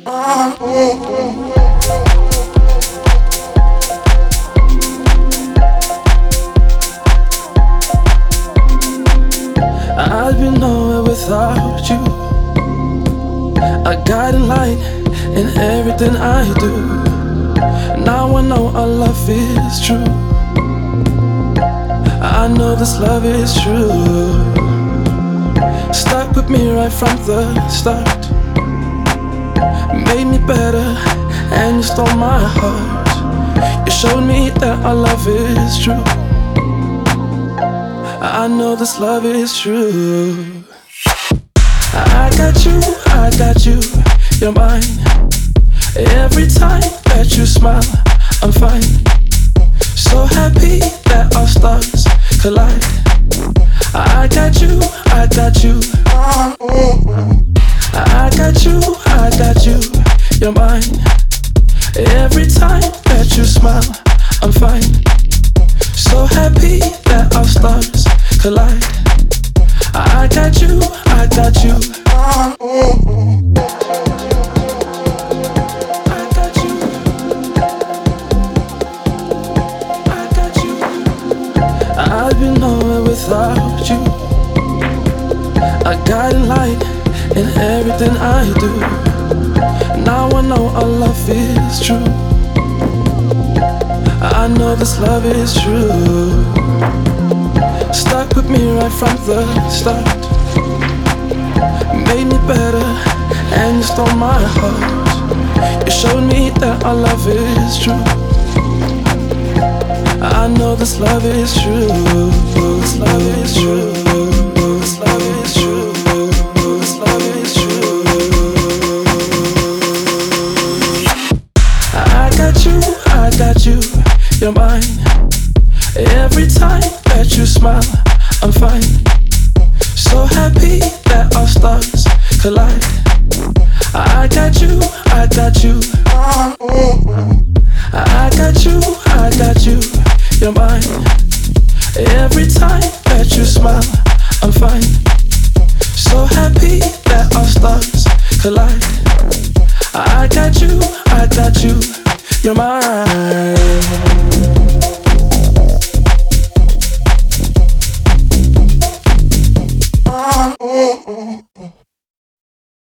I'd be nowhere without you. A guiding light in everything I do. Now I know our love is true. I know this love is true. Stuck with me right from the start. Made me better and you stole my heart. You showed me that our love is true. I know this love is true. I got you, you're mine. Every time that you smile, I'm fine. So happy that our stars collide. I got you, I got you. I got you, you're mine. Every time that you smile, I'm fine. So happy that our stars collide. I got you, I got you. I got you. I got you. I'd be nowhere without you. A guiding light in everything I do. Now I know our love is true. I know this love is true. Stuck with me right from the start. Made me better and you stole my heart. You showed me that our love is true. I know this love is true. This love is true. This love is true. This love is true. I got you, you're mine. Every time that you smile, I'm fine. So happy that our stars collide. I got you, I got you. I got you, you're mine. Every time that you smile, I'm fine. So happy that our stars collide. I got you, you're mine.